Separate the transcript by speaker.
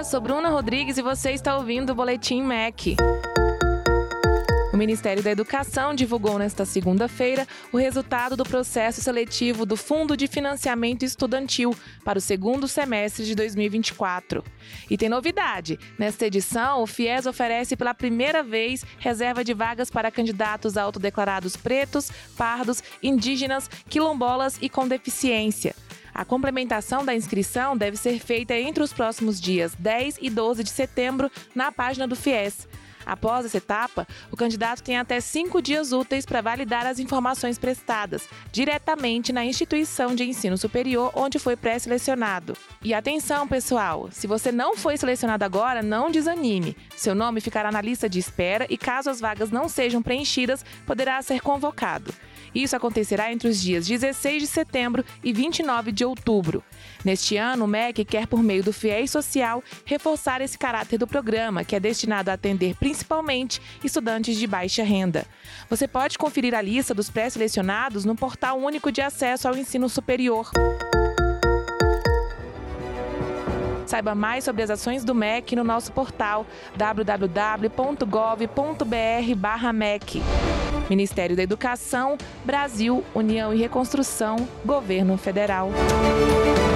Speaker 1: sou Bruna Rodrigues e você está ouvindo o Boletim MEC. O Ministério da Educação divulgou nesta segunda-feira o resultado do processo seletivo do Fundo de Financiamento Estudantil para o segundo semestre de 2024. E tem novidade: nesta edição, o FIES oferece pela primeira vez reserva de vagas para candidatos autodeclarados pretos, pardos, indígenas, quilombolas e com deficiência. A complementação da inscrição deve ser feita entre os próximos dias 10 e 12 de setembro na página do FIES. Após essa etapa, o candidato tem até 5 dias úteis para validar as informações prestadas diretamente na instituição de ensino superior onde foi pré-selecionado. E atenção, pessoal! Se você não foi selecionado agora, não desanime. Seu nome ficará na lista de espera e, caso as vagas não sejam preenchidas, poderá ser convocado. Isso acontecerá entre os dias 16 de setembro e 29 de outubro. Neste ano, o MEC quer, por meio do FIES Social, reforçar esse caráter do programa, que é destinado a atender principalmente estudantes de baixa renda. Você pode conferir a lista dos pré-selecionados no Portal Único de Acesso ao Ensino Superior. Saiba mais sobre as ações do MEC no nosso portal www.gov.br/MEC. Ministério da Educação, Brasil, União e Reconstrução, Governo Federal.